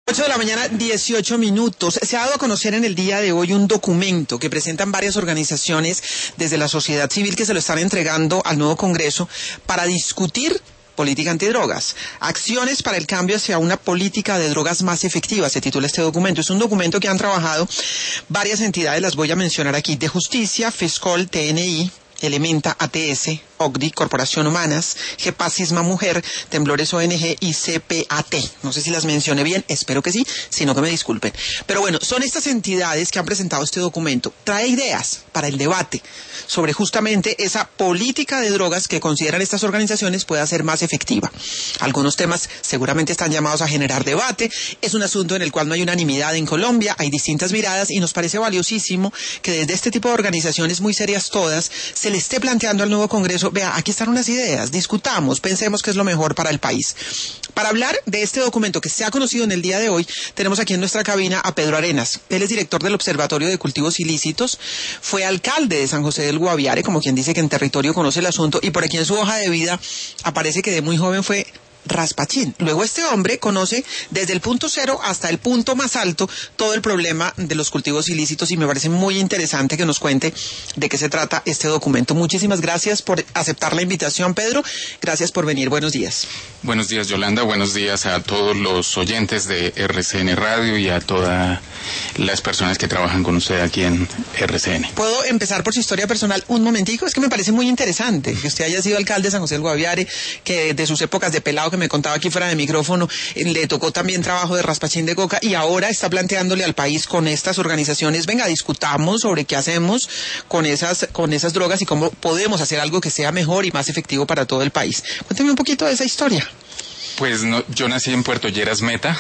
8 de la mañana, 18 minutos. Se ha dado a conocer en el día de hoy un documento que presentan varias organizaciones desde la sociedad civil que se lo están entregando al nuevo Congreso para discutir política antidrogas. Acciones para el cambio hacia una política de drogas más efectiva, se titula este documento. Es un documento que han trabajado varias entidades, las voy a mencionar aquí, de Justicia, FESCOL, TNI, Elementa, ATS, OCDI, Corporación Humanas, GEPAS, Sisma Mujer, Temblores ONG y CPAT. No sé si las mencioné bien, espero que sí, si no que me disculpen. Pero bueno, son estas entidades que han presentado este documento. Trae ideas para el debate sobre justamente esa política de drogas que consideran estas organizaciones pueda ser más efectiva. Algunos temas seguramente están llamados a generar debate. Es un asunto en el cual no hay unanimidad en Colombia, hay distintas miradas y nos parece valiosísimo que desde este tipo de organizaciones muy serias todas se le esté planteando al nuevo Congreso, vea, aquí están unas ideas, discutamos, pensemos qué es lo mejor para el país. Para hablar de este documento que se ha conocido en el día de hoy, tenemos aquí en nuestra cabina a Pedro Arenas. Él es director del Observatorio de Cultivos Ilícitos, fue alcalde de San José del Guaviare, como quien dice que en territorio conoce el asunto, y por aquí en su hoja de vida aparece que de muy joven fue raspachín. Luego este hombre conoce desde el punto cero hasta el punto más alto todo el problema de los cultivos ilícitos y me parece muy interesante que nos cuente de qué se trata este documento. Muchísimas gracias por aceptar la invitación, Pedro. Gracias por venir. Buenos días. Buenos días, Yolanda. Buenos días a todos los oyentes de RCN Radio y a todas las personas que trabajan con usted aquí en RCN. ¿Puedo empezar por su historia personal un momentico? Es que me parece muy interesante que usted haya sido alcalde de San José del Guaviare, que de sus épocas de pelado que me contaba aquí fuera de micrófono, le tocó también trabajo de raspachín de coca y ahora está planteándole al país con estas organizaciones, venga, discutamos sobre qué hacemos con esas drogas y cómo podemos hacer algo que sea mejor y más efectivo para todo el país. Cuénteme un poquito de esa historia. Pues no, yo nací en Puerto Lleras Meta,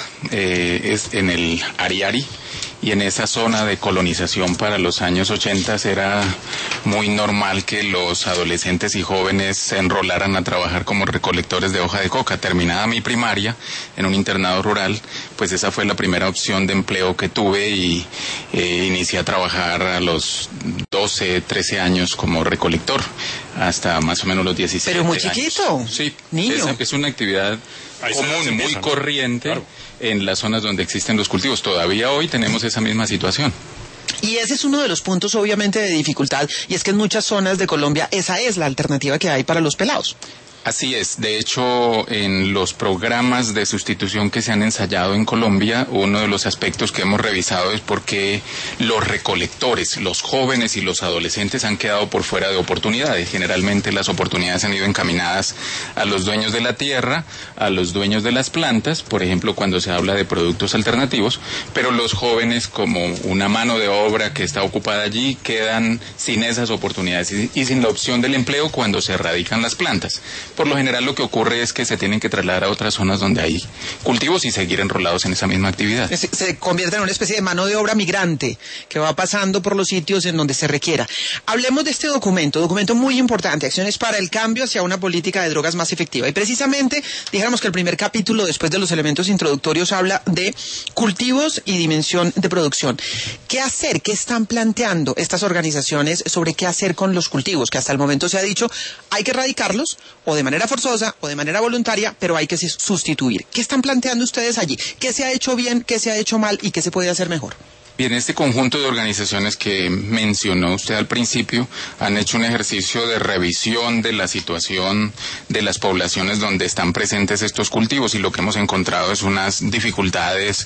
es en el Ariari, y en esa zona de colonización para los años 80 era muy normal que los adolescentes y jóvenes se enrolaran a trabajar como recolectores de hoja de coca. Terminada mi primaria en un internado rural, pues esa fue la primera opción de empleo que tuve y inicié a trabajar a los 12, 13 años como recolector, hasta más o menos los 17 Pero muy años. Chiquito. Sí, niño. Es una actividad común, muy corriente, claro, en las zonas donde existen los cultivos. Todavía hoy tenemos esa misma situación. Y ese es uno de los puntos obviamente de dificultad, y es que en muchas zonas de Colombia esa es la alternativa que hay para los pelados. Así es. De hecho, en los programas de sustitución que se han ensayado en Colombia, uno de los aspectos que hemos revisado es por qué los recolectores, los jóvenes y los adolescentes han quedado por fuera de oportunidades. Generalmente las oportunidades han ido encaminadas a los dueños de la tierra, a los dueños de las plantas, por ejemplo, cuando se habla de productos alternativos, pero los jóvenes, como una mano de obra que está ocupada allí, quedan sin esas oportunidades y sin la opción del empleo cuando se erradican las plantas. Por lo general lo que ocurre es que se tienen que trasladar a otras zonas donde hay cultivos y seguir enrolados en esa misma actividad. Se convierte en una especie de mano de obra migrante que va pasando por los sitios en donde se requiera. Hablemos de este documento muy importante, Acciones para el cambio hacia una política de drogas más efectiva. Y precisamente, dijéramos que el primer capítulo, después de los elementos introductorios, habla de cultivos y dimensión de producción. ¿Qué hacer? ¿Qué están planteando estas organizaciones sobre qué hacer con los cultivos? Que hasta el momento se ha dicho, hay que erradicarlos, o de manera forzosa o de manera voluntaria, pero hay que sustituir. ¿Qué están planteando ustedes allí? ¿Qué se ha hecho bien, qué se ha hecho mal y qué se puede hacer mejor? Bien, este conjunto de organizaciones que mencionó usted al principio han hecho un ejercicio de revisión de la situación de las poblaciones donde están presentes estos cultivos y lo que hemos encontrado es unas dificultades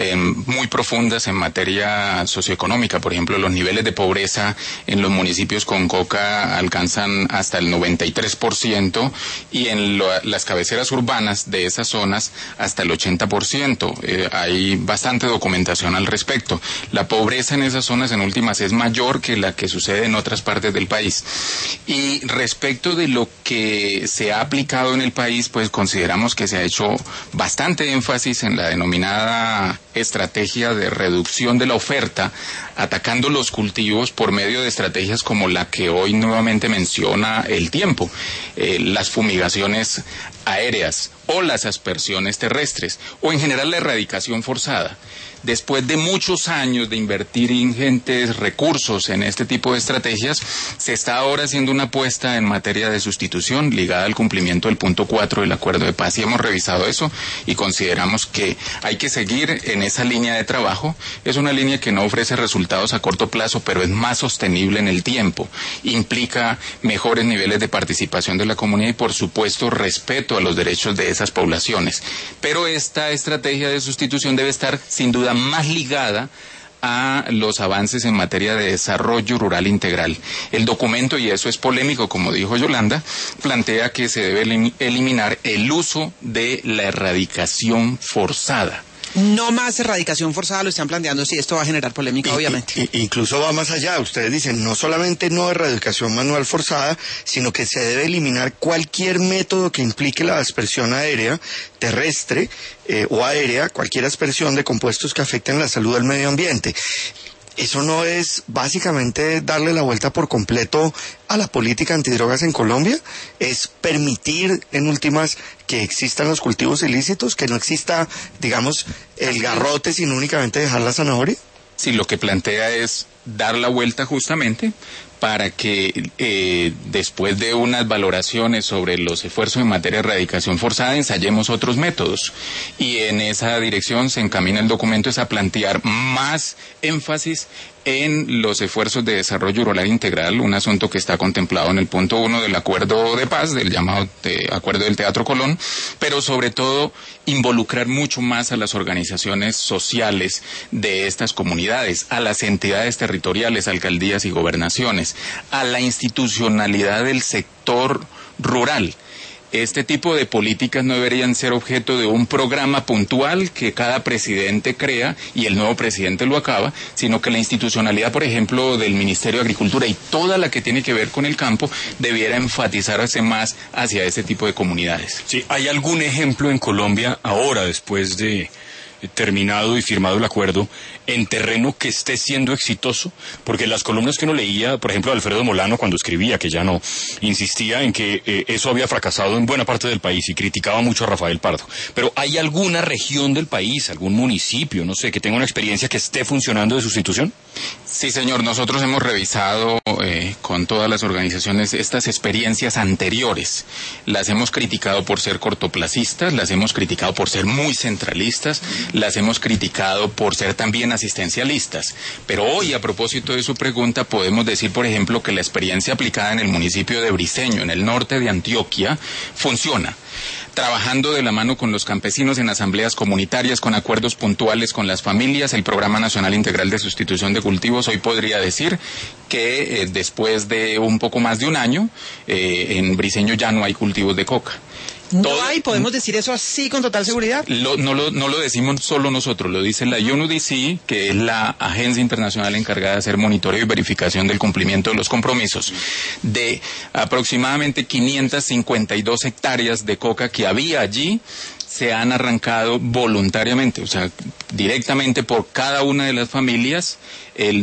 muy profundas en materia socioeconómica. Por ejemplo, los niveles de pobreza en los municipios con coca alcanzan hasta el 93% y en las cabeceras urbanas de esas zonas hasta el 80%. Hay bastante documentación al respecto. La pobreza en esas zonas en últimas es mayor que la que sucede en otras partes del país. Y respecto de lo que se ha aplicado en el país, pues consideramos que se ha hecho bastante énfasis en la denominada estrategia de reducción de la oferta, atacando los cultivos por medio de estrategias como la que hoy nuevamente menciona El Tiempo. Las fumigaciones aéreas o las aspersiones terrestres, o en general la erradicación forzada. Después de muchos años de invertir ingentes recursos en este tipo de estrategias, se está ahora haciendo una apuesta en materia de sustitución ligada al cumplimiento del punto 4 del Acuerdo de Paz. Y hemos revisado eso y consideramos que hay que seguir en esa línea de trabajo. Es una línea que no ofrece resultados a corto plazo, pero es más sostenible en el tiempo. Implica mejores niveles de participación de la comunidad y, por supuesto, respeto a los derechos de esas poblaciones. Pero esta estrategia de sustitución debe estar, sin duda, más ligada a los avances en materia de desarrollo rural integral. El documento, y eso es polémico, como dijo Yolanda, plantea que se debe eliminar el uso de la erradicación forzada. No más erradicación forzada, lo están planteando, si esto va a generar polémica, obviamente. Incluso va más allá, ustedes dicen, no solamente no erradicación manual forzada, sino que se debe eliminar cualquier método que implique la aspersión aérea, terrestre o aérea, cualquier aspersión de compuestos que afecten la salud del medio ambiente. ¿Eso no es básicamente darle la vuelta por completo a la política antidrogas en Colombia? ¿Es permitir, en últimas, que existan los cultivos ilícitos, que no exista, digamos, el garrote, sino únicamente dejar la zanahoria? Sí, lo que plantea es dar la vuelta justamente para que después de unas valoraciones sobre los esfuerzos en materia de erradicación forzada ensayemos otros métodos, y en esa dirección se encamina el documento, es a plantear más énfasis en los esfuerzos de desarrollo rural integral, un asunto que está contemplado en el punto 1 del Acuerdo de Paz, del llamado Acuerdo del Teatro Colón, pero sobre todo involucrar mucho más a las organizaciones sociales de estas comunidades, a las entidades territoriales, alcaldías y gobernaciones, a la institucionalidad del sector rural. Este tipo de políticas no deberían ser objeto de un programa puntual que cada presidente crea y el nuevo presidente lo acaba, sino que la institucionalidad, por ejemplo, del Ministerio de Agricultura y toda la que tiene que ver con el campo, debiera enfatizarse más hacia ese tipo de comunidades. Sí, ¿hay algún ejemplo en Colombia ahora, después de terminado y firmado el acuerdo, en terreno que esté siendo exitoso? Porque las columnas que uno leía, por ejemplo, de Alfredo Molano cuando escribía, que ya no, insistía en que eso había fracasado en buena parte del país y criticaba mucho a Rafael Pardo. Pero ¿hay alguna región del país, algún municipio, no sé, que tenga una experiencia que esté funcionando de sustitución? Sí, señor, nosotros hemos revisado con todas las organizaciones estas experiencias anteriores. Las hemos criticado por ser cortoplacistas, las hemos criticado por ser muy centralistas, las hemos criticado por ser también asistencialistas. Pero hoy, a propósito de su pregunta, podemos decir, por ejemplo, que la experiencia aplicada en el municipio de Briceño, en el norte de Antioquia, funciona. Trabajando de la mano con los campesinos en asambleas comunitarias, con acuerdos puntuales con las familias, el Programa Nacional Integral de Sustitución de Cultivos, hoy podría decir que después de un poco más de un año, en Briceño ya no hay cultivos de coca. ¿No hay? ¿Podemos decir eso así con total seguridad? No lo decimos solo nosotros, lo dice la UNODC, que es la agencia internacional encargada de hacer monitoreo y verificación del cumplimiento de los compromisos. De aproximadamente 552 hectáreas de coca que había allí, se han arrancado voluntariamente, o sea, directamente por cada una de las familias, el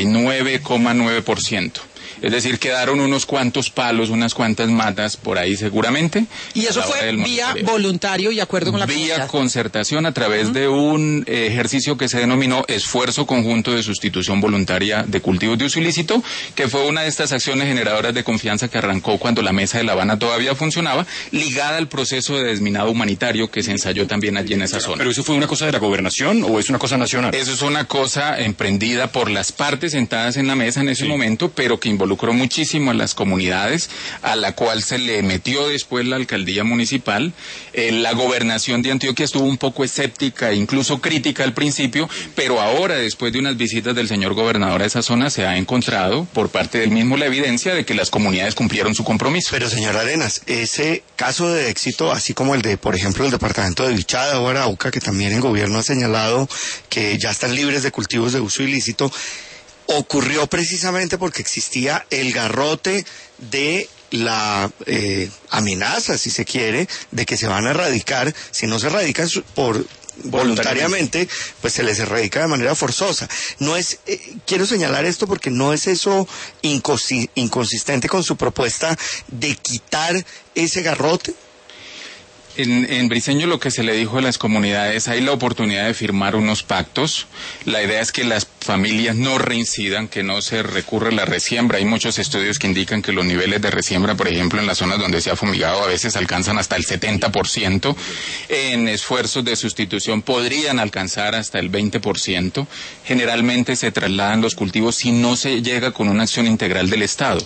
99,9%. Es decir, quedaron unos cuantos palos, unas cuantas matas por ahí seguramente. ¿Y eso fue vía voluntario y acuerdo con la comunidad? Vía concertación a través de un ejercicio que se denominó Esfuerzo Conjunto de Sustitución Voluntaria de Cultivos de Uso Ilícito, que fue una de estas acciones generadoras de confianza que arrancó cuando la Mesa de La Habana todavía funcionaba, ligada al proceso de desminado humanitario que se ensayó también allí en esa zona. ¿Pero eso fue una cosa de la gobernación o es una cosa nacional? Eso es una cosa emprendida por las partes sentadas en la mesa en ese momento, pero que involucró muchísimo a las comunidades, a la cual se le metió después la alcaldía municipal. La gobernación de Antioquia estuvo un poco escéptica, incluso crítica al principio, pero ahora, después de unas visitas del señor gobernador a esa zona, se ha encontrado por parte del mismo la evidencia de que las comunidades cumplieron su compromiso. Pero, señor Arenas, ese caso de éxito, así como el de, por ejemplo, el departamento de Vichada o Arauca, que también el gobierno ha señalado que ya están libres de cultivos de uso ilícito, ocurrió precisamente porque existía el garrote de la amenaza, si se quiere, de que se van a erradicar. Si no se erradican voluntariamente, pues se les erradica de manera forzosa. No es, quiero señalar esto porque no es eso inconsistente con su propuesta de quitar ese garrote. En Briceño lo que se le dijo a las comunidades, hay la oportunidad de firmar unos pactos. La idea es que las familias no reincidan, que no se recurra a la resiembra. Hay muchos estudios que indican que los niveles de resiembra, por ejemplo, en las zonas donde se ha fumigado, a veces alcanzan hasta el 70%. En esfuerzos de sustitución podrían alcanzar hasta el 20%. Generalmente se trasladan los cultivos si no se llega con una acción integral del Estado.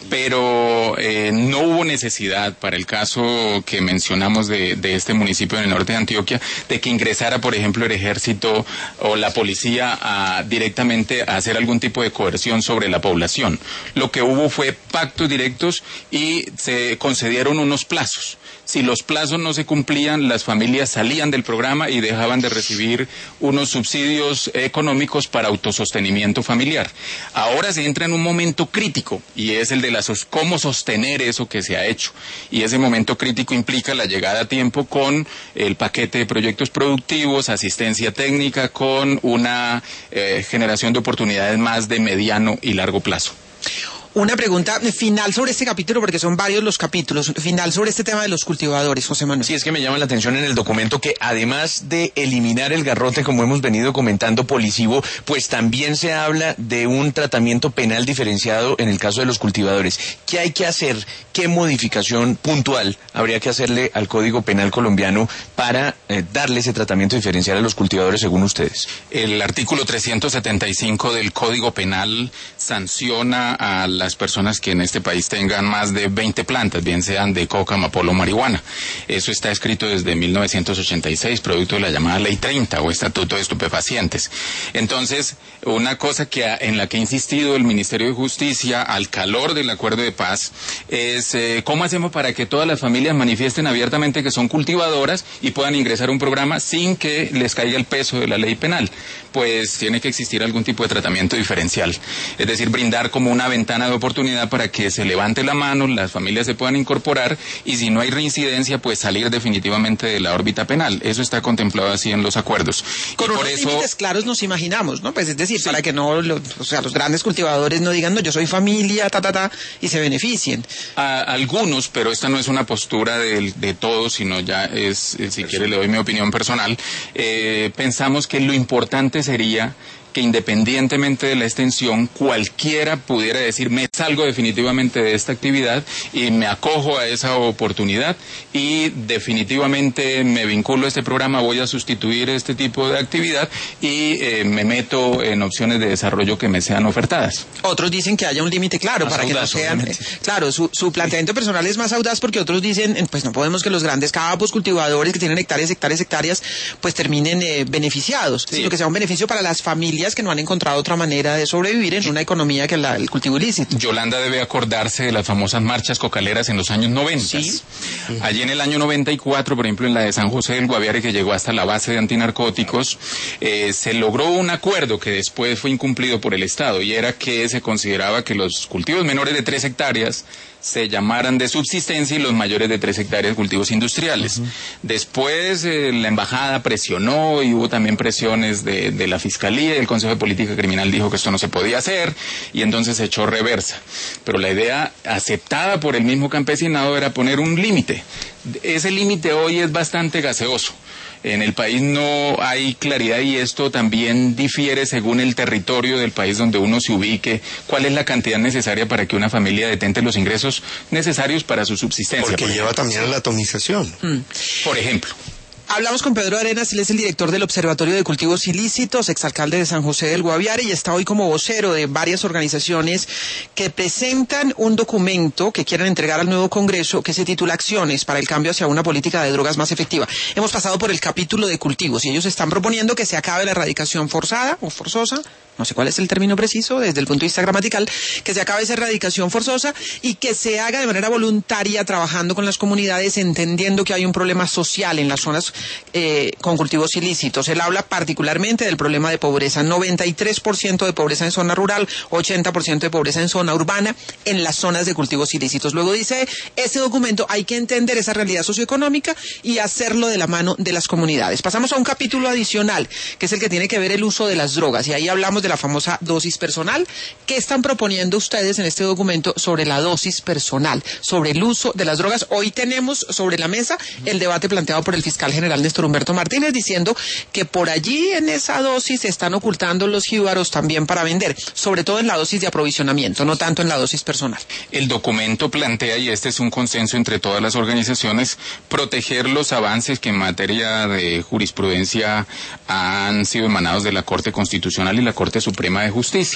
Pero no hubo necesidad, para el caso que mencionamos de este municipio en el norte de Antioquia, de que ingresara, por ejemplo, el ejército o la policía directamente a hacer algún tipo de coerción sobre la población. Lo que hubo fue pactos directos y se concedieron unos plazos. Si los plazos no se cumplían, las familias salían del programa y dejaban de recibir unos subsidios económicos para autosostenimiento familiar. Ahora se entra en un momento crítico y es el de cómo sostener eso que se ha hecho. Y ese momento crítico implica la llegada a tiempo con el paquete de proyectos productivos, asistencia técnica, con una generación de oportunidades más de mediano y largo plazo. Una pregunta final sobre este capítulo, porque son varios los capítulos, final sobre este tema de los cultivadores, José Manuel. Sí, es que me llama la atención en el documento que además de eliminar el garrote, como hemos venido comentando, policivo, pues también se habla de un tratamiento penal diferenciado en el caso de los cultivadores. ¿Qué hay que hacer? ¿Qué modificación puntual habría que hacerle al Código Penal colombiano para darle ese tratamiento diferencial a los cultivadores, según ustedes? El artículo 375 del Código Penal sanciona a las personas que en este país tengan más de 20 plantas, bien sean de coca, amapola o marihuana. Eso está escrito desde 1986, producto de la llamada Ley 30 o Estatuto de Estupefacientes. Entonces, una cosa en la que ha insistido el Ministerio de Justicia al calor del acuerdo de paz es cómo hacemos para que todas las familias manifiesten abiertamente que son cultivadoras y puedan ingresar a un programa sin que les caiga el peso de la ley penal. Pues tiene que existir algún tipo de tratamiento diferencial, es decir, brindar como una ventana de oportunidad para que se levante la mano, las familias se puedan incorporar y si no hay reincidencia, pues salir definitivamente de la órbita penal. Eso está contemplado así en los acuerdos. Con unos límites claros nos imaginamos, ¿no? Pues es decir, sí, para que no, los grandes cultivadores no digan, no, yo soy familia, y se beneficien. Algunos, pero esta no es una postura de todos, sino ya es, si quiere le doy mi opinión personal, pensamos que lo importante sería que independientemente de la extensión, cualquiera pudiera decir, me salgo definitivamente de esta actividad y me acojo a esa oportunidad y definitivamente me vinculo a este programa, voy a sustituir este tipo de actividad y me meto en opciones de desarrollo que me sean ofertadas. Otros dicen que haya un límite claro, más para audaz, que no sean... claro, su planteamiento personal es más audaz porque otros dicen, pues no podemos que los grandes campos cultivadores que tienen hectáreas, pues terminen beneficiados, sino que sea un beneficio para las familias que no han encontrado otra manera de sobrevivir en una economía que el cultivo ilícito. Yolanda debe acordarse de las famosas marchas cocaleras en los años 90. Sí. Allí en el año 94, por ejemplo, en la de San José del Guaviare, que llegó hasta la base de antinarcóticos, se logró un acuerdo que después fue incumplido por el Estado, y era que se consideraba que los cultivos menores de 3 hectáreas se llamaran de subsistencia y los mayores de 3 hectáreas cultivos industriales. Después la embajada presionó y hubo también presiones de la Fiscalía y el Consejo de Política Criminal dijo que esto no se podía hacer y entonces se echó reversa. Pero la idea aceptada por el mismo campesinado era poner un límite. Ese límite hoy es bastante gaseoso. En el país no hay claridad y esto también difiere según el territorio del país donde uno se ubique, cuál es la cantidad necesaria para que una familia detente los ingresos necesarios para su subsistencia. Porque lleva también a la atomización. Por ejemplo. Hablamos con Pedro Arenas, él es el director del Observatorio de Cultivos Ilícitos, exalcalde de San José del Guaviare y está hoy como vocero de varias organizaciones que presentan un documento que quieren entregar al nuevo Congreso que se titula Acciones para el cambio hacia una política de drogas más efectiva. Hemos pasado por el capítulo de cultivos y ellos están proponiendo que se acabe la erradicación forzada o forzosa, no sé cuál es el término preciso desde el punto de vista gramatical, que se acabe esa erradicación forzosa y que se haga de manera voluntaria trabajando con las comunidades, entendiendo que hay un problema social en las zonas con cultivos ilícitos. Él habla particularmente del problema de pobreza, 93% de pobreza en zona rural, 80% de pobreza en zona urbana, en las zonas de cultivos ilícitos. Luego dice, ese documento hay que entender esa realidad socioeconómica y hacerlo de la mano de las comunidades. Pasamos a un capítulo adicional, que es el que tiene que ver el uso de las drogas, y ahí hablamos de la famosa dosis personal. ¿Qué están proponiendo ustedes en este documento sobre la dosis personal, sobre el uso de las drogas? Hoy tenemos sobre la mesa el debate planteado por el fiscal general Néstor Humberto Martínez, diciendo que por allí en esa dosis se están ocultando los jíbaros también para vender, sobre todo en la dosis de aprovisionamiento, no tanto en la dosis personal. El documento plantea, y este es un consenso entre todas las organizaciones, proteger los avances que en materia de jurisprudencia han sido emanados de la Corte Constitucional y la Corte Suprema de Justicia.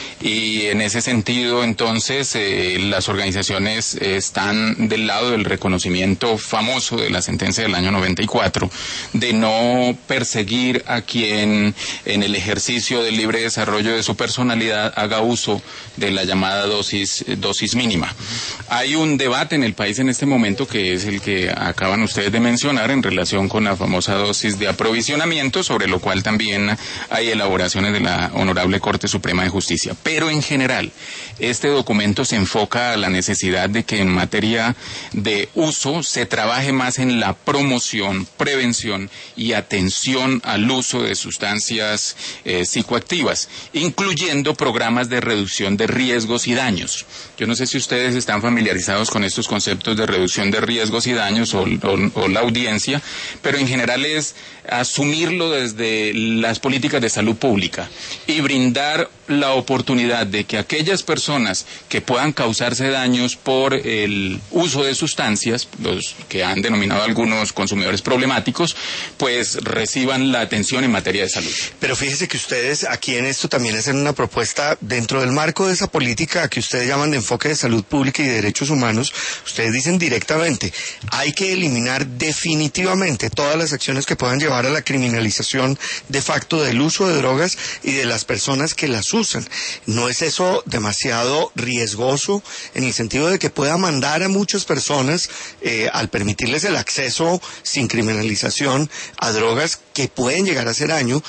Y en ese sentido, entonces, las organizaciones están del lado del reconocimiento famoso de la sentencia del año 94, de no perseguir a quien en el ejercicio del libre desarrollo de su personalidad haga uso de la llamada dosis mínima. Hay un debate en el país en este momento, que es el que acaban ustedes de mencionar, en relación con la famosa dosis de aprovisionamiento, sobre lo cual también hay elaboraciones de la Honorable Corte Suprema de Justicia. Pero en general, este documento se enfoca a la necesidad de que en materia de uso se trabaje más en la promoción, prevención y atención al uso de sustancias psicoactivas, incluyendo programas de reducción de riesgos y daños. Yo no sé si ustedes están familiarizados con estos conceptos de reducción de riesgos y daños o la audiencia, pero en general es asumirlo desde las políticas de salud pública y brindar la oportunidad de que aquellas personas que puedan causarse daños por el uso de sustancias, los que han denominado algunos consumidores problemáticos, pues reciban la atención en materia de salud. Pero fíjese que ustedes aquí en esto también hacen una propuesta dentro del marco de esa política que ustedes llaman de enfoque de salud pública y de derechos humanos. Ustedes dicen directamente, hay que eliminar definitivamente todas las acciones que puedan llevar a la criminalización de facto del uso de drogas y de las personas que las usan. ¿No es eso demasiado riesgoso en el sentido de que pueda mandar a muchas personas, al permitirles el acceso sin criminalización a drogas que pueden llegar a hacer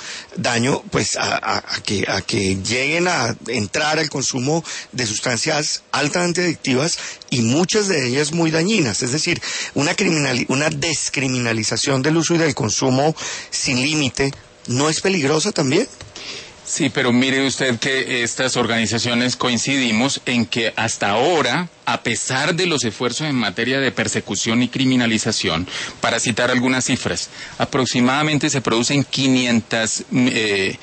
daño pues a que lleguen a entrar al consumo de sustancias altamente adictivas y muchas de ellas muy dañinas? Es decir, una descriminalización del uso y del consumo sin límite, ¿no es peligrosa también? Sí, pero mire usted que estas organizaciones coincidimos en que hasta ahora, a pesar de los esfuerzos en materia de persecución y criminalización, para citar algunas cifras, aproximadamente se producen 596.000,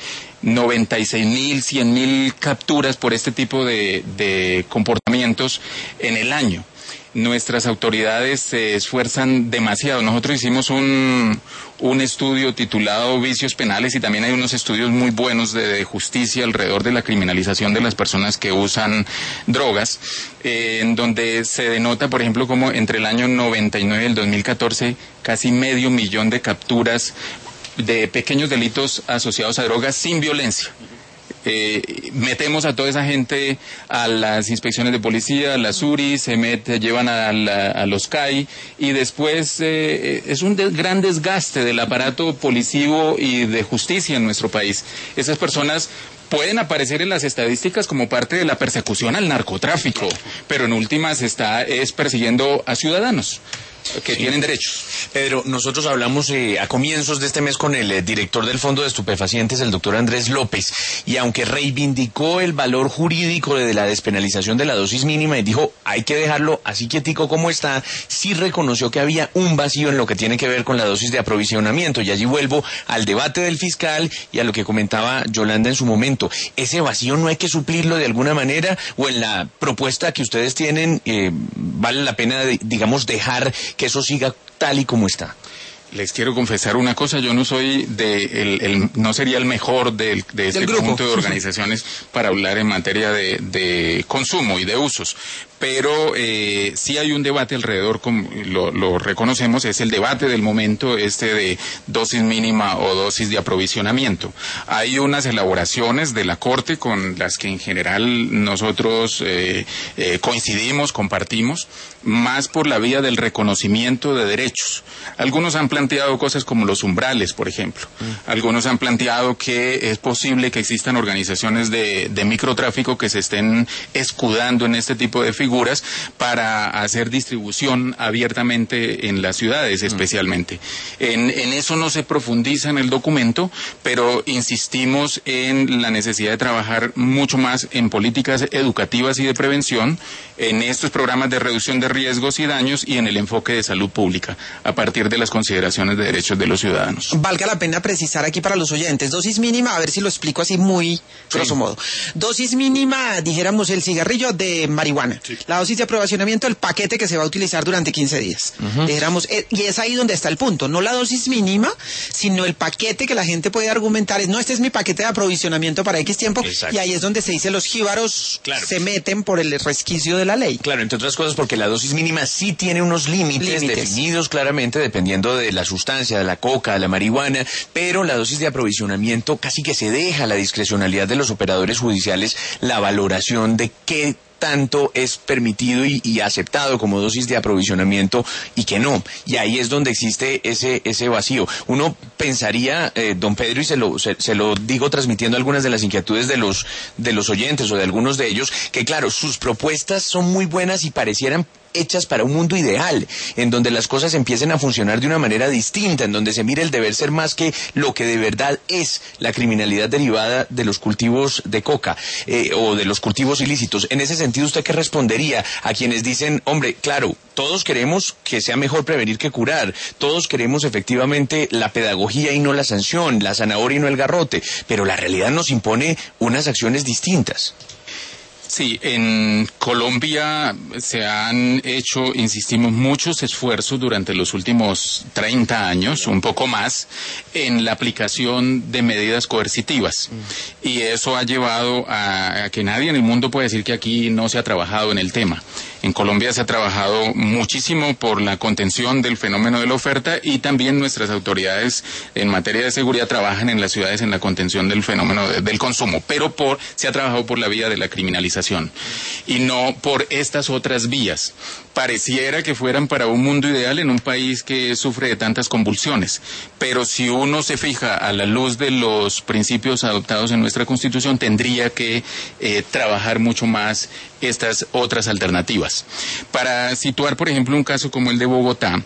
100.000 capturas por este tipo de comportamientos en el año. Nuestras autoridades se esfuerzan demasiado. Nosotros hicimos un estudio titulado Vicios Penales, y también hay unos estudios muy buenos de justicia alrededor de la criminalización de las personas que usan drogas, en donde se denota, por ejemplo, como entre el año 99 y el 2014 casi 500.000 de capturas de pequeños delitos asociados a drogas sin violencia. Metemos a toda esa gente a las inspecciones de policía, a las URI, llevan a los CAI, y después es un gran desgaste del aparato policivo y de justicia en nuestro país. Esas personas pueden aparecer en las estadísticas como parte de la persecución al narcotráfico, pero en últimas es persiguiendo a ciudadanos que tienen derechos. Pedro, nosotros hablamos a comienzos de este mes con el director del Fondo de Estupefacientes, el doctor Andrés López, y aunque reivindicó el valor jurídico de la despenalización de la dosis mínima y dijo hay que dejarlo así quietico como está, sí reconoció que había un vacío en lo que tiene que ver con la dosis de aprovisionamiento, y allí vuelvo al debate del fiscal y a lo que comentaba Yolanda en su momento. ¿Ese vacío no hay que suplirlo de alguna manera, o en la propuesta que ustedes tienen vale la pena, digamos, dejar que eso siga tal y como está? Les quiero confesar una cosa, yo no soy no sería el mejor de este conjunto de organizaciones para hablar en materia de consumo y de usos, pero sí hay un debate alrededor, lo reconocemos, es el debate del momento de dosis mínima o dosis de aprovisionamiento. Hay unas elaboraciones de la Corte con las que en general nosotros coincidimos, compartimos, más por la vía del reconocimiento de derechos. Algunos han planteado planteado cosas como los umbrales, por ejemplo. Algunos han planteado que es posible que existan organizaciones de microtráfico que se estén escudando en este tipo de figuras para hacer distribución abiertamente en las ciudades, especialmente. En eso no se profundiza en el documento, pero insistimos en la necesidad de trabajar mucho más en políticas educativas y de prevención, en estos programas de reducción de riesgos y daños y en el enfoque de salud pública, a partir de las consideraciones de derechos de los ciudadanos. Valga la pena precisar aquí para los oyentes, dosis mínima, a ver si lo explico así muy grosso modo. Dosis mínima, dijéramos, el cigarrillo de marihuana. Sí. La dosis de aprobacionamiento, el paquete que se va a utilizar durante 15 días. Dijéramos, y es ahí donde está el punto, no la dosis mínima, sino el paquete que la gente puede argumentar, no, este es mi paquete de aprovisionamiento para X tiempo. Exacto. Y ahí es donde se dice los jíbaros se meten por el resquicio de la ley. Claro, entre otras cosas porque la dosis mínima sí tiene unos límites definidos claramente dependiendo de la sustancia, de la coca, de la marihuana, pero la dosis de aprovisionamiento casi que se deja a la discrecionalidad de los operadores judiciales la valoración de qué tanto es permitido y aceptado como dosis de aprovisionamiento y que no. Y ahí es donde existe ese vacío. Uno pensaría, don Pedro, y se lo digo transmitiendo algunas de las inquietudes de los oyentes o de algunos de ellos, que claro, sus propuestas son muy buenas y parecieran hechas para un mundo ideal, en donde las cosas empiecen a funcionar de una manera distinta, en donde se mire el deber ser más que lo que de verdad es la criminalidad derivada de los cultivos de coca o de los cultivos ilícitos. En ese sentido, ¿usted qué respondería a quienes dicen, hombre, claro, todos queremos que sea mejor prevenir que curar, todos queremos efectivamente la pedagogía y no la sanción, la zanahoria y no el garrote, pero la realidad nos impone unas acciones distintas? Sí, en Colombia se han hecho, insistimos, muchos esfuerzos durante los últimos 30 años, un poco más, en la aplicación de medidas coercitivas. Y eso ha llevado a que nadie en el mundo pueda decir que aquí no se ha trabajado en el tema. En Colombia se ha trabajado muchísimo por la contención del fenómeno de la oferta y también nuestras autoridades en materia de seguridad trabajan en las ciudades en la contención del fenómeno del consumo, pero se ha trabajado por la vía de la criminalización y no por estas otras vías. Pareciera que fueran para un mundo ideal en un país que sufre de tantas convulsiones, pero si uno se fija a la luz de los principios adoptados en nuestra Constitución, tendría que trabajar mucho más estas otras alternativas. Para situar, por ejemplo, un caso como el de Bogotá,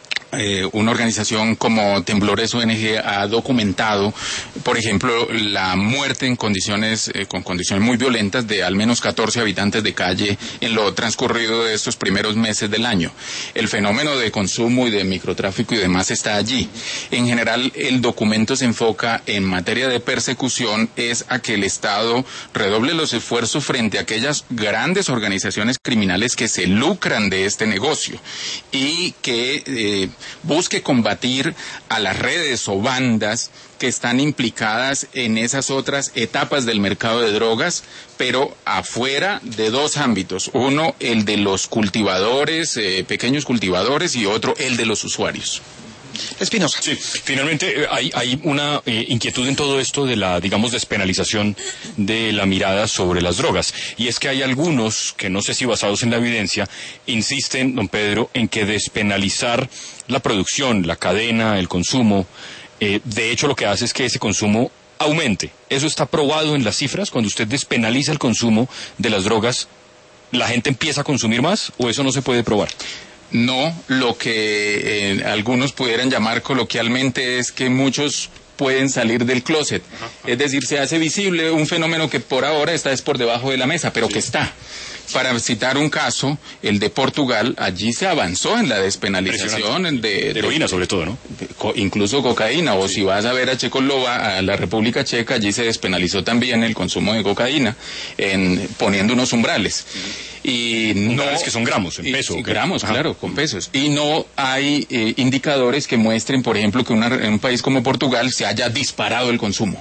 una organización como Temblores ONG ha documentado, por ejemplo, la muerte en condiciones muy violentas de al menos 14 habitantes de calle en lo transcurrido de estos primeros meses del año. El fenómeno de consumo y de microtráfico y demás está allí. En general, el documento se enfoca en materia de persecución es a que el Estado redoble los esfuerzos frente a aquellas grandes organizaciones criminales que se lucran de este negocio y que busque combatir a las redes o bandas que están implicadas en esas otras etapas del mercado de drogas, pero afuera de dos ámbitos. Uno, el de los cultivadores, pequeños cultivadores, y otro, el de los usuarios. Espinosa. Sí, finalmente hay una inquietud en todo esto de la, digamos, despenalización de la mirada sobre las drogas. Y es que hay algunos, que no sé si basados en la evidencia, insisten, don Pedro, en que despenalizar la producción, la cadena, el consumo, de hecho lo que hace es que ese consumo aumente. Eso está probado en las cifras. Cuando usted despenaliza el consumo de las drogas, ¿la gente empieza a consumir más o eso no se puede probar? No, lo que algunos pudieran llamar coloquialmente es que muchos pueden salir del closet. Es decir, se hace visible un fenómeno que por ahora está por debajo de la mesa, pero que está. Para citar un caso, el de Portugal, allí se avanzó en la despenalización de heroína sobre todo, ¿no? Incluso cocaína, o si vas a ver a Checoslovaquia, a la República Checa, allí se despenalizó también el consumo de cocaína, poniendo unos umbrales. Y umbrales que son gramos, en peso. Gramos, claro, con pesos. Y no hay indicadores que muestren, por ejemplo, que en un país como Portugal se haya disparado el consumo.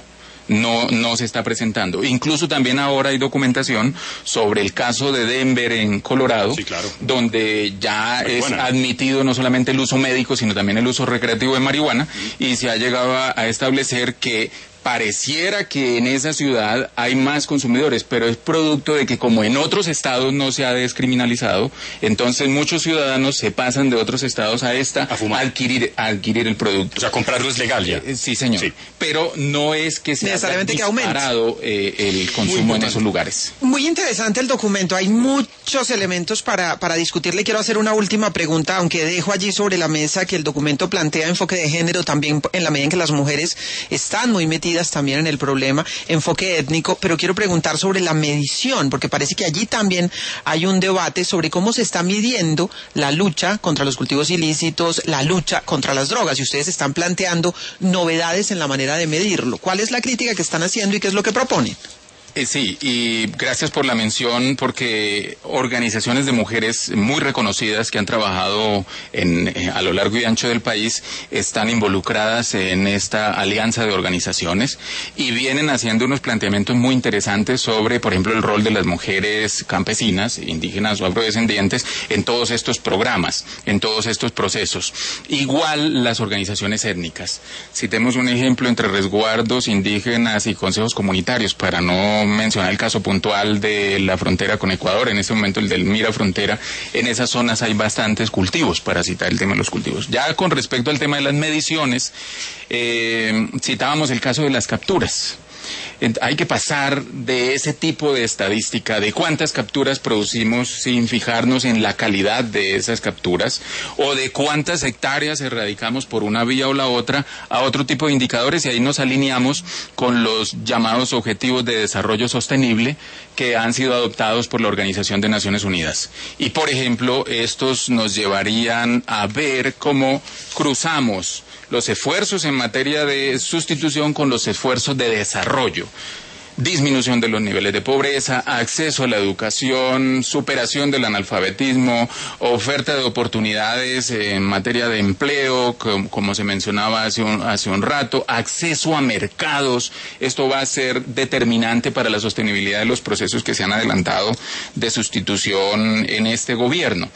No se está presentando. Incluso también ahora hay documentación sobre el caso de Denver en Colorado, sí, claro, donde ya es admitido no solamente el uso médico, sino también el uso recreativo de marihuana, y se ha llegado a establecer que pareciera que en esa ciudad hay más consumidores, pero es producto de que como en otros estados no se ha descriminalizado, entonces muchos ciudadanos se pasan de otros estados a adquirir el producto. O sea, comprarlo es legal ya. Sí, señor. Sí. Pero no es que se haya disparado el consumo en esos lugares. Muy interesante el documento. Hay muchos elementos para discutirle. Quiero hacer una última pregunta, aunque dejo allí sobre la mesa que el documento plantea enfoque de género también en la medida en que las mujeres están muy metidas también en el problema, enfoque étnico, pero quiero preguntar sobre la medición, porque parece que allí también hay un debate sobre cómo se está midiendo la lucha contra los cultivos ilícitos, la lucha contra las drogas, y ustedes están planteando novedades en la manera de medirlo. ¿Cuál es la crítica que están haciendo y qué es lo que proponen? Sí, y gracias por la mención, porque organizaciones de mujeres muy reconocidas que han trabajado a lo largo y ancho del país están involucradas en esta alianza de organizaciones y vienen haciendo unos planteamientos muy interesantes sobre, por ejemplo, el rol de las mujeres campesinas, indígenas o afrodescendientes en todos estos programas, en todos estos procesos. Igual las organizaciones étnicas. Citemos un ejemplo entre resguardos indígenas y consejos comunitarios, para no mencionar el caso puntual de la frontera con Ecuador, en este momento el del Mira Frontera. En esas zonas hay bastantes cultivos, para citar el tema de los cultivos. Ya con respecto al tema de las mediciones, citábamos el caso de las capturas. Hay que pasar de ese tipo de estadística, de cuántas capturas producimos sin fijarnos en la calidad de esas capturas, o de cuántas hectáreas erradicamos por una vía o la otra, a otro tipo de indicadores, y ahí nos alineamos con los llamados Objetivos de Desarrollo Sostenible que han sido adoptados por la Organización de Naciones Unidas. Y, por ejemplo, estos nos llevarían a ver cómo cruzamos los esfuerzos en materia de sustitución con los esfuerzos de desarrollo. Disminución de los niveles de pobreza, acceso a la educación, superación del analfabetismo, oferta de oportunidades en materia de empleo, como se mencionaba hace un rato, acceso a mercados. Esto va a ser determinante para la sostenibilidad de los procesos que se han adelantado de sustitución en este gobierno.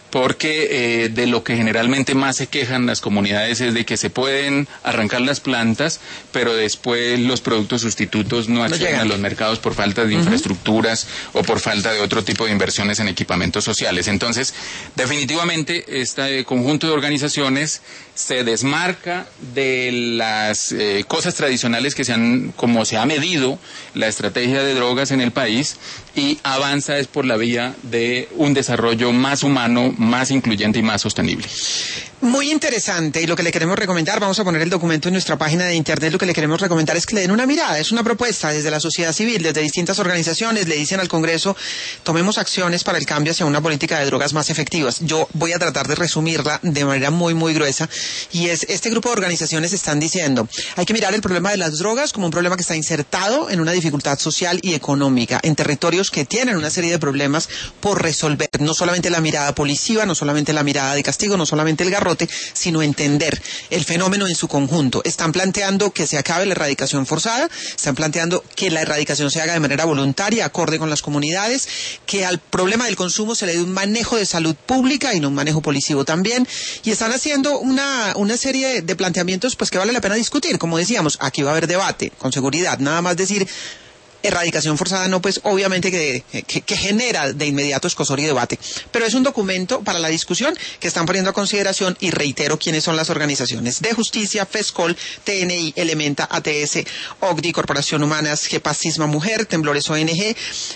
Porque de lo que generalmente más se quejan las comunidades es de que se pueden arrancar las plantas, pero después los productos sustitutos no acceden a los mercados por falta de infraestructuras o por falta de otro tipo de inversiones en equipamientos sociales. Entonces, definitivamente, este conjunto de organizaciones se desmarca de las cosas tradicionales como se ha medido la estrategia de drogas en el país, y avanza es por la vía de un desarrollo más humano, más incluyente y más sostenible. Muy interesante, y lo que le queremos recomendar, vamos a poner el documento en nuestra página de internet, lo que le queremos recomendar es que le den una mirada. Es una propuesta desde la sociedad civil, desde distintas organizaciones, le dicen al Congreso, tomemos acciones para el cambio hacia una política de drogas más efectivas. Yo voy a tratar de resumirla de manera muy, muy gruesa, y este grupo de organizaciones están diciendo, hay que mirar el problema de las drogas como un problema que está insertado en una dificultad social y económica, en territorios que tienen una serie de problemas por resolver, no solamente la mirada policiva, no solamente la mirada de castigo, no solamente el garrote, sino entender el fenómeno en su conjunto. Están planteando que se acabe la erradicación forzada, están planteando que la erradicación se haga de manera voluntaria, acorde con las comunidades, que al problema del consumo se le dé un manejo de salud pública y no un manejo policivo también, y están haciendo una serie de planteamientos pues que vale la pena discutir. Como decíamos, aquí va a haber debate, con seguridad, nada más decir erradicación forzada no, pues obviamente que genera de inmediato escozor y debate, pero es un documento para la discusión que están poniendo a consideración, y reitero quiénes son las organizaciones: de Justicia, FESCOL, TNI, Elementa, ATS, OCDI, Corporación Humanas, GEPAS, Cisma Mujer, Temblores ONG,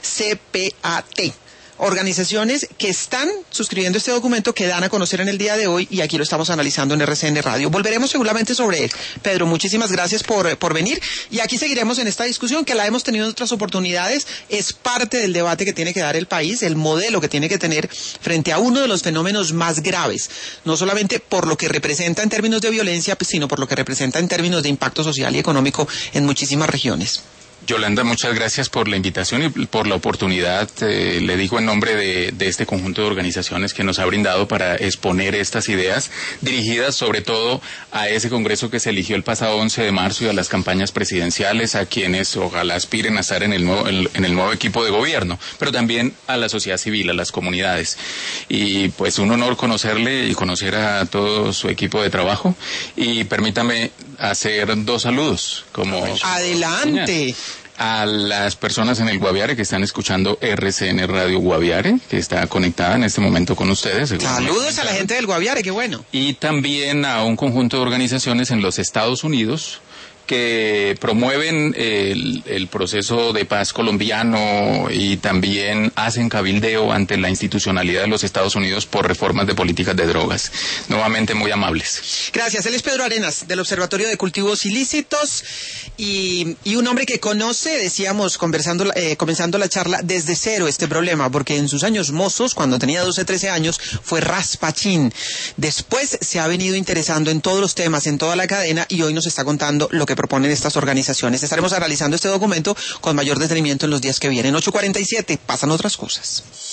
CPAT. Organizaciones que están suscribiendo este documento, que dan a conocer en el día de hoy, y aquí lo estamos analizando en RCN Radio. Volveremos seguramente sobre él. Pedro, muchísimas gracias por venir, y aquí seguiremos en esta discusión que la hemos tenido en otras oportunidades. Es parte del debate que tiene que dar el país, el modelo que tiene que tener frente a uno de los fenómenos más graves, no solamente por lo que representa en términos de violencia, sino por lo que representa en términos de impacto social y económico en muchísimas regiones. Yolanda, muchas gracias por la invitación y por la oportunidad, le digo en nombre de este conjunto de organizaciones que nos ha brindado para exponer estas ideas, dirigidas sobre todo a ese congreso que se eligió el pasado 11 de marzo y a las campañas presidenciales, a quienes ojalá aspiren a estar en el nuevo equipo de gobierno, pero también a la sociedad civil, a las comunidades. Y pues un honor conocerle y conocer a todo su equipo de trabajo. Y permítame hacer 2 saludos. Adelante. A las personas en el Guaviare que están escuchando RCN Radio Guaviare, que está conectada en este momento con ustedes. Saludos a la gente del Guaviare, qué bueno. Y también a un conjunto de organizaciones en los Estados Unidos que promueven el proceso de paz colombiano y también hacen cabildeo ante la institucionalidad de los Estados Unidos por reformas de políticas de drogas. Nuevamente muy amables. Gracias. Él es Pedro Arenas, del Observatorio de Cultivos Ilícitos, y un hombre que conoce, decíamos, comenzando la charla, desde cero este problema, porque en sus años mozos, cuando tenía 12, 13 años, fue raspachín. Después se ha venido interesando en todos los temas, en toda la cadena, y hoy nos está contando lo que proponen estas organizaciones. Estaremos analizando este documento con mayor detenimiento en los días que vienen. 8:47, pasan otras cosas.